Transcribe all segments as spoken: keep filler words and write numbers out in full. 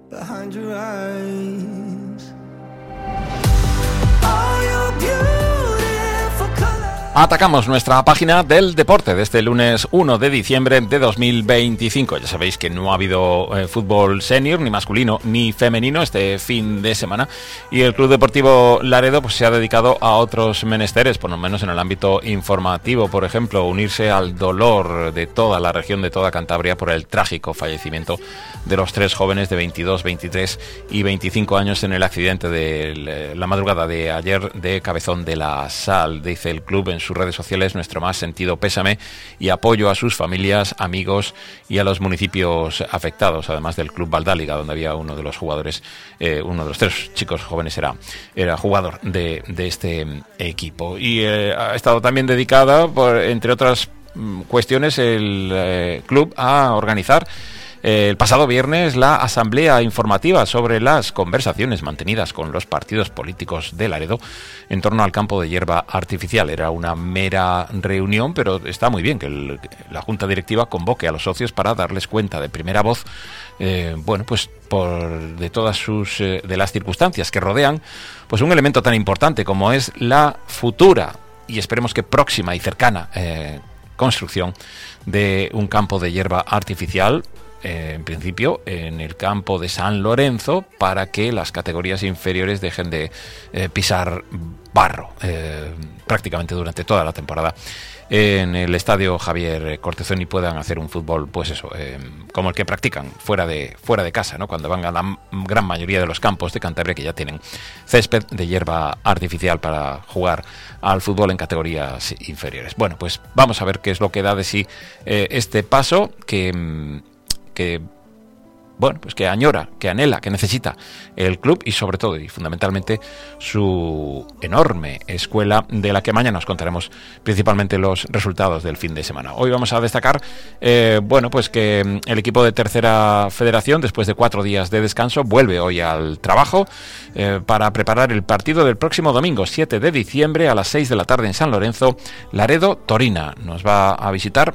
behind your eyes. All your beautiful colors. Atacamos nuestra página del deporte de este lunes uno de diciembre de dos mil veinticinco. Ya sabéis que no ha habido eh, fútbol senior, ni masculino ni femenino este fin de semana, y el Club Deportivo Laredo pues se ha dedicado a otros menesteres, por lo menos en el ámbito informativo. Por ejemplo, unirse al dolor de toda la región, de toda Cantabria, por el trágico fallecimiento de los tres jóvenes de veintidós, veintitrés y veinticinco años en el accidente de la madrugada de ayer de Cabezón de la Sal. Dice el club en sus redes sociales: nuestro más sentido pésame y apoyo a sus familias, amigos y a los municipios afectados, además del Club Valdáliga, donde había uno de los jugadores, eh, uno de los tres chicos jóvenes era, era jugador de, de este equipo. Y eh, ha estado también dedicada, por, entre otras cuestiones, el eh, club a organizar el pasado viernes la asamblea informativa sobre las conversaciones mantenidas con los partidos políticos de Laredo en torno al campo de hierba artificial. Era una mera reunión, pero está muy bien que el, la Junta Directiva convoque a los socios para darles cuenta de primera voz, eh, bueno, pues por de todas sus eh, de las circunstancias que rodean, pues un elemento tan importante como es la futura y esperemos que próxima y cercana eh, construcción de un campo de hierba artificial. Eh, en principio en el campo de San Lorenzo, para que las categorías inferiores dejen de eh, pisar barro eh, prácticamente durante toda la temporada en el estadio Javier Cortezón y puedan hacer un fútbol, pues eso, eh, como el que practican fuera de fuera de casa, ¿no? Cuando van a la gran mayoría de los campos de Cantabria que ya tienen césped de hierba artificial para jugar al fútbol en categorías inferiores. Bueno, pues vamos a ver qué es lo que da de sí eh, este paso que que bueno, pues que añora, que anhela, que necesita el club y sobre todo y fundamentalmente su enorme escuela, de la que mañana os contaremos principalmente los resultados del fin de semana. Hoy vamos a destacar, eh, bueno, pues que el equipo de Tercera Federación, después de cuatro días de descanso, vuelve hoy al trabajo eh, para preparar el partido del próximo domingo, siete de diciembre, a las seis de la tarde en San Lorenzo. Laredo Torina nos va a visitar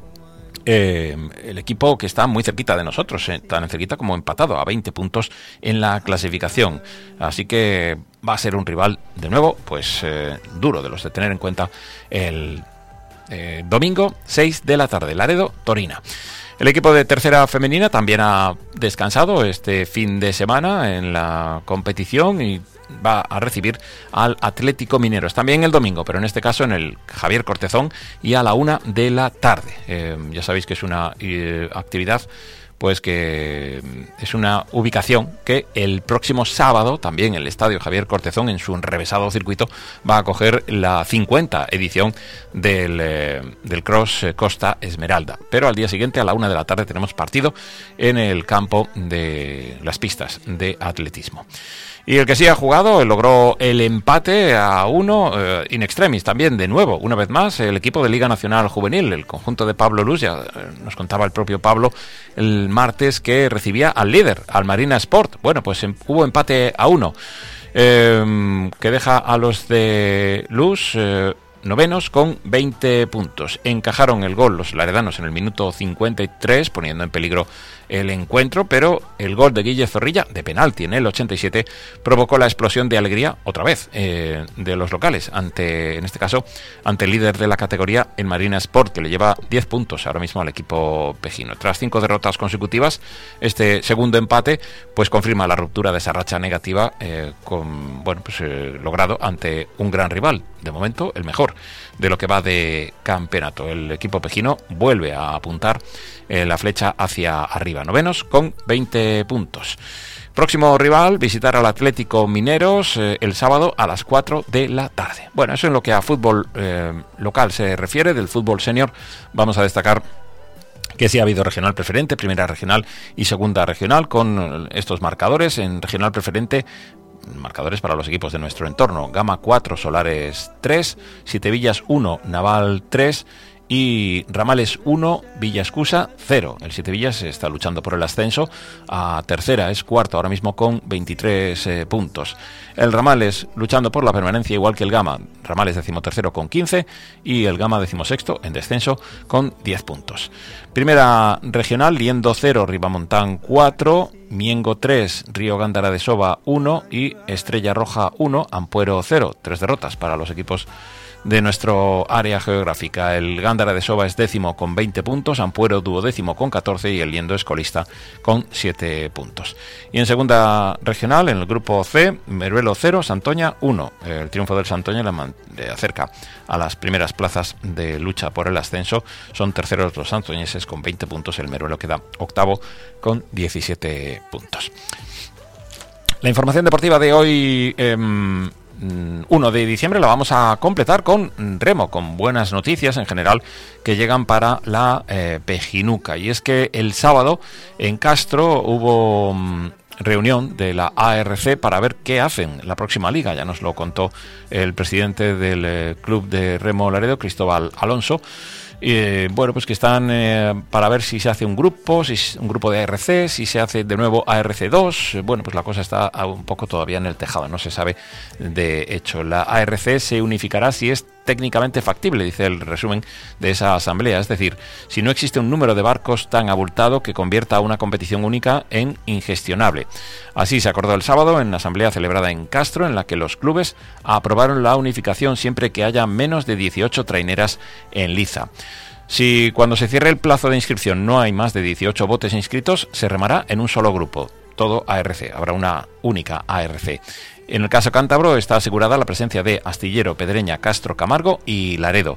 Eh, el equipo que está muy cerquita de nosotros, eh, tan cerquita como empatado a veinte puntos en la clasificación, así que va a ser un rival de nuevo pues eh, duro de los de tener en cuenta el eh, domingo seis de la tarde, Laredo Torina. El equipo de Tercera Femenina también ha descansado este fin de semana en la competición y va a recibir al Atlético Mineros también el domingo, pero en este caso en el Javier Cortezón y a la una de la tarde. Eh, ya sabéis que es una eh, actividad pues que es una ubicación que el próximo sábado también el Estadio Javier Cortezón, en su enrevesado circuito, va a acoger la cincuenta edición del, eh, del Cross Costa Esmeralda. Pero al día siguiente, a la una de la tarde, tenemos partido en el campo de las pistas de atletismo. Y el que sí ha jugado logró el empate a uno eh, in extremis también, de nuevo, una vez más, el equipo de Liga Nacional Juvenil, el conjunto de Pablo Luz. Ya eh, nos contaba el propio Pablo el martes que recibía al líder, al Marina Sport. Bueno, pues em, hubo empate a uno, eh, que deja a los de Luz eh, novenos con veinte puntos. Encajaron el gol los laredanos en el minuto cincuenta y tres, poniendo en peligro el encuentro, pero el gol de Guille Zorrilla de penalti en el ochenta y siete provocó la explosión de alegría otra vez eh, de los locales, ante, en este caso ante el líder de la categoría, el Marina Sport, que le lleva diez puntos ahora mismo al equipo pejino. Tras cinco derrotas consecutivas, este segundo empate pues confirma la ruptura de esa racha negativa eh, con, bueno, pues, eh, logrado ante un gran rival, de momento el mejor de lo que va de campeonato. El equipo pejino vuelve a apuntar eh, la flecha hacia arriba, novenos con veinte puntos. Próximo rival, visitar al Atlético Mineros eh, el sábado a las cuatro de la tarde. Bueno, eso en lo que a fútbol eh, local se refiere. Del fútbol senior vamos a destacar que sí ha habido regional preferente, primera regional y segunda regional, con estos marcadores. En regional preferente, marcadores para los equipos de nuestro entorno: Gama cuatro, Solares tres, Sietevillas uno, Naval tres y Ramales uno, Villascusa cero. El Sietevillas está luchando por el ascenso a tercera, es cuarto ahora mismo con veintitrés eh, puntos. El Ramales luchando por la permanencia, igual que el Gama. Ramales decimotercero con quince y el Gama decimosexto en descenso con diez puntos. Primera regional, Liendo cero, Ribamontán cuatro, Miengo tres, Río Gándara de Soba uno y Estrella Roja uno, Ampuero cero. Tres derrotas para los equipos de nuestro área geográfica. El Gándara de Soba es décimo con veinte puntos, Ampuero duodécimo con catorce y el Liendo es colista con siete puntos. Y en segunda regional, en el grupo C, Meruelo cero, Santoña uno. El triunfo del Santoña le acerca a las primeras plazas de lucha por el ascenso. Son terceros los santoñeses con veinte puntos, el Meruelo queda octavo con diecisiete puntos. La información deportiva de hoy, eh, uno de diciembre, la vamos a completar con remo, con buenas noticias en general que llegan para la eh, Pejinuca. Y es que el sábado en Castro hubo um, reunión de la A R C para ver qué hacen la próxima liga. Ya nos lo contó el presidente del eh, Club de Remo Laredo, Cristóbal Alonso. Eh, bueno, pues que están eh, para ver si se hace un grupo, si un grupo de A R C, si se hace de nuevo A R C dos. Bueno, pues la cosa está un poco todavía en el tejado, no se sabe de hecho. La A R C se unificará si es técnicamente factible, dice el resumen de esa asamblea, es decir, si no existe un número de barcos tan abultado que convierta a una competición única en ingestionable. Así se acordó el sábado en la asamblea celebrada en Castro, en la que los clubes aprobaron la unificación siempre que haya menos de dieciocho traineras en liza. Si cuando se cierre el plazo de inscripción no hay más de dieciocho botes inscritos, se remará en un solo grupo, todo A R C, habrá una única A R C. En el caso cántabro está asegurada la presencia de Astillero, Pedreña, Castro, Camargo y Laredo.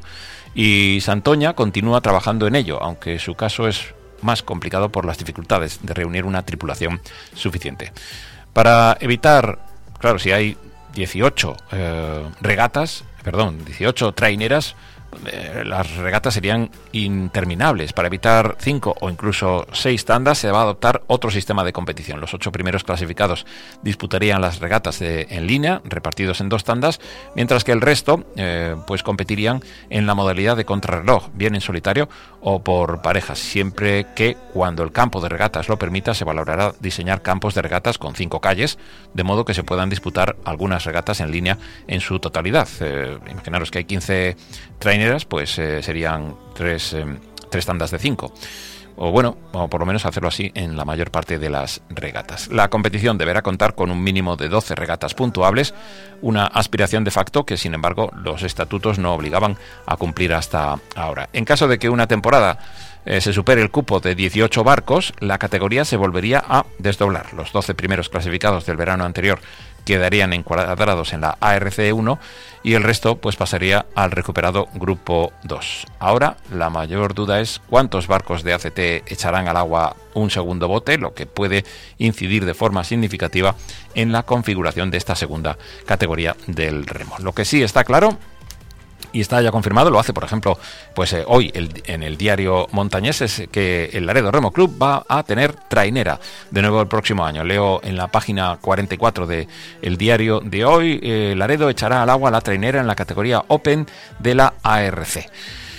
Y Santoña continúa trabajando en ello, aunque su caso es más complicado por las dificultades de reunir una tripulación suficiente. Para evitar, claro, si hay dieciocho eh, regatas, perdón, dieciocho traineras, eh, las regatas serían interminables. Para evitar cinco o incluso seis tandas se va a adoptar otro sistema de competición. Los ocho primeros clasificados disputarían las regatas de, en línea, repartidos en dos tandas, mientras que el resto eh, pues competirían en la modalidad de contrarreloj, bien en solitario o por parejas, siempre que cuando el campo de regatas lo permita se valorará diseñar campos de regatas con cinco calles, de modo que se puedan disputar algunas regatas en línea en su totalidad. Eh, imaginaros que hay quince traineras, pues eh, serían tres, eh, tres tandas de cinco. O bueno, o por lo menos hacerlo así en la mayor parte de las regatas. La competición deberá contar con un mínimo de doce regatas puntuables, una aspiración de facto que, sin embargo, los estatutos no obligaban a cumplir hasta ahora. En caso de que una temporada eh, se supere el cupo de dieciocho barcos, la categoría se volvería a desdoblar. Los doce primeros clasificados del verano anterior quedarían encuadrados en la A R C uno y el resto pues pasaría al recuperado Grupo dos. Ahora la mayor duda es cuántos barcos de A C T echarán al agua un segundo bote, lo que puede incidir de forma significativa en la configuración de esta segunda categoría del remo. Lo que sí está claro, y está ya confirmado, lo hace por ejemplo pues eh, hoy el, en el diario montañés, es que el Laredo Remo Club va a tener trainera de nuevo el próximo año. Leo en la página cuarenta y cuatro de el diario de hoy, eh, Laredo echará al agua la trainera en la categoría Open de la A R C.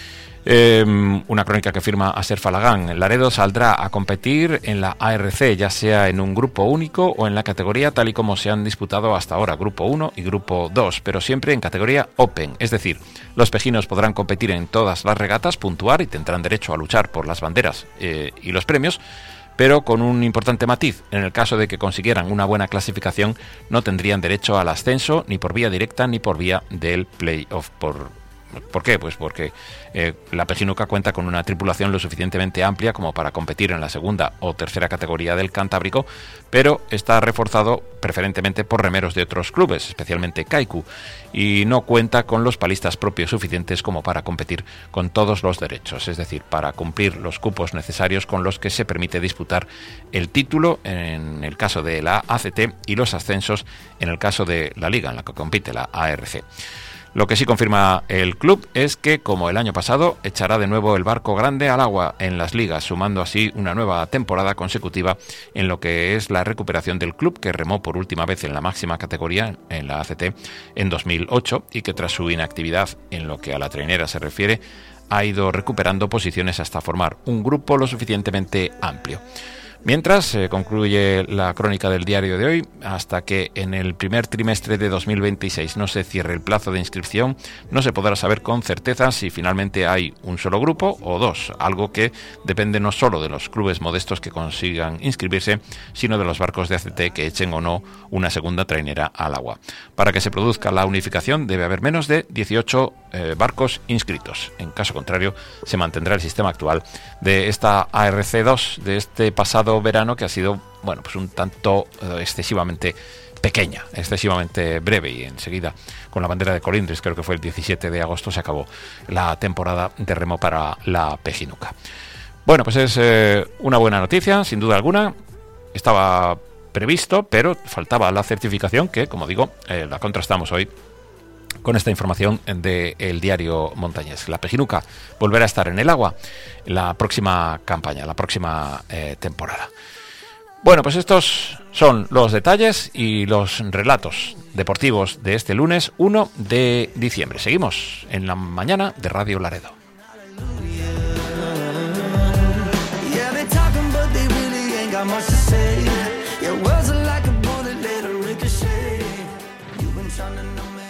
Eh, una crónica que firma Aser Falagán. Laredo saldrá a competir en la A R C, ya sea en un grupo único o en la categoría tal y como se han disputado hasta ahora, Grupo uno y Grupo dos, pero siempre en categoría Open, es decir, los pejinos podrán competir en todas las regatas, puntuar y tendrán derecho a luchar por las banderas eh, y los premios, pero con un importante matiz: en el caso de que consiguieran una buena clasificación, no tendrían derecho al ascenso ni por vía directa ni por vía del playoff. Por ¿Por qué? Pues porque eh, la Pejinuca cuenta con una tripulación lo suficientemente amplia como para competir en la segunda o tercera categoría del Cantábrico, pero está reforzado preferentemente por remeros de otros clubes, especialmente Kaiku, y no cuenta con los palistas propios suficientes como para competir con todos los derechos, es decir, para cumplir los cupos necesarios con los que se permite disputar el título en el caso de la A C T y los ascensos en el caso de la liga en la que compite la A R C. Lo que sí confirma el club es que, como el año pasado, echará de nuevo el barco grande al agua en las ligas, sumando así una nueva temporada consecutiva en lo que es la recuperación del club, que remó por última vez en la máxima categoría, en la A C T, en dos mil ocho, y que tras su inactividad en lo que a la trainera se refiere, ha ido recuperando posiciones hasta formar un grupo lo suficientemente amplio. Mientras eh, concluye la crónica del diario de hoy, hasta que en el primer trimestre de dos mil veintiséis no se cierre el plazo de inscripción, no se podrá saber con certeza si finalmente hay un solo grupo o dos, algo que depende no solo de los clubes modestos que consigan inscribirse, sino de los barcos de A C T que echen o no una segunda trainera al agua. Para que se produzca la unificación debe haber menos de dieciocho eh, barcos inscritos. En caso contrario, se mantendrá el sistema actual de esta A R C dos de este pasado verano, que ha sido, bueno, pues un tanto eh, excesivamente pequeña, excesivamente breve, y enseguida con la bandera de colindres, creo que fue el diecisiete de agosto, se acabó la temporada de remo para la Pejinuca. Bueno, pues es eh, una buena noticia, sin duda alguna. Estaba previsto, pero faltaba la certificación, que, como digo, eh, la contrastamos hoy con esta información del diario montañés. La Pejinuca volverá a estar en el agua en la próxima campaña, la próxima eh, temporada. Bueno, pues estos son los detalles y los relatos deportivos de este lunes uno de diciembre. Seguimos en la mañana de Radio Laredo. Trying to know me.